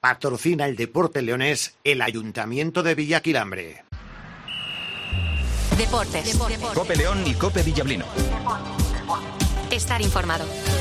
Patrocina el deporte leonés el Ayuntamiento de Villaquilambre. Deportes. Cope León y Cope Villablino. Estar informado.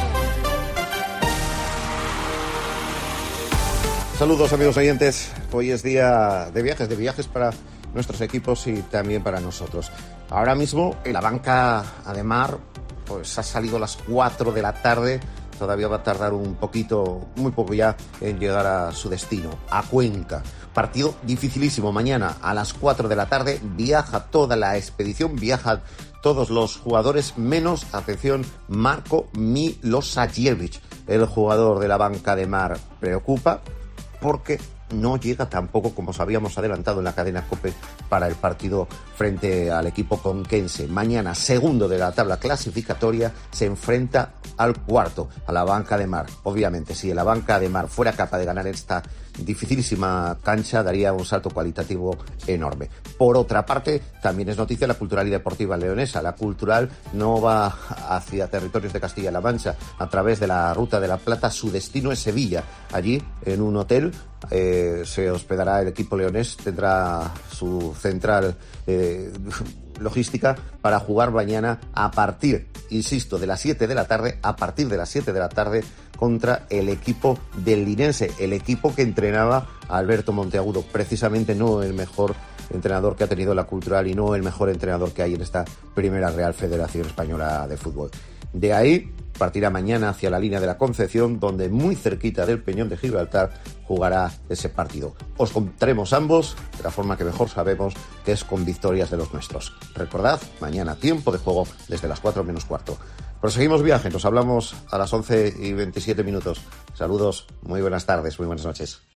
Saludos amigos oyentes, hoy es día de viajes para nuestros equipos y también para nosotros. Ahora mismo en la banca Ademar pues ha salido a las 4 de la tarde, todavía va a tardar un poquito, muy poco ya en llegar a su destino, a Cuenca. Partido dificilísimo, mañana a las 4 de la tarde viaja toda la expedición, viajan todos los jugadores menos, atención, Marko Milosavljević, el jugador de la banca Ademar. Preocupa porque no llega tampoco, como os habíamos adelantado en la cadena COPE, para el partido frente al equipo conquense. Mañana, segundo de la tabla clasificatoria, se enfrenta al cuarto, a la banca Ademar. Obviamente, si la banca Ademar fuera capaz de ganar esta dificilísima cancha, daría un salto cualitativo enorme. Por otra parte, también es noticia la Cultural y Deportiva Leonesa. La Cultural no va hacia territorios de Castilla-La Mancha a través de la Ruta de la Plata. Su destino es Sevilla. Allí, en un hotel, se hospedará el equipo leonés, tendrá su central logística para jugar mañana a partir, insisto, de las 7 de la tarde, a partir de las 7 de la tarde contra el equipo del Linense, el equipo que entrenaba a Alberto Monteagudo, precisamente no el mejor entrenador que ha tenido la Cultural y no el mejor entrenador que hay en esta primera Real Federación Española de Fútbol. De ahí partirá mañana hacia la línea de la Concepción, donde muy cerquita del Peñón de Gibraltar jugará ese partido. Os contaremos ambos de la forma que mejor sabemos, que es con victorias de los nuestros. Recordad, mañana tiempo de juego desde las 4 menos cuarto. Proseguimos viaje, nos hablamos a las 11:27. Saludos, muy buenas tardes, muy buenas noches.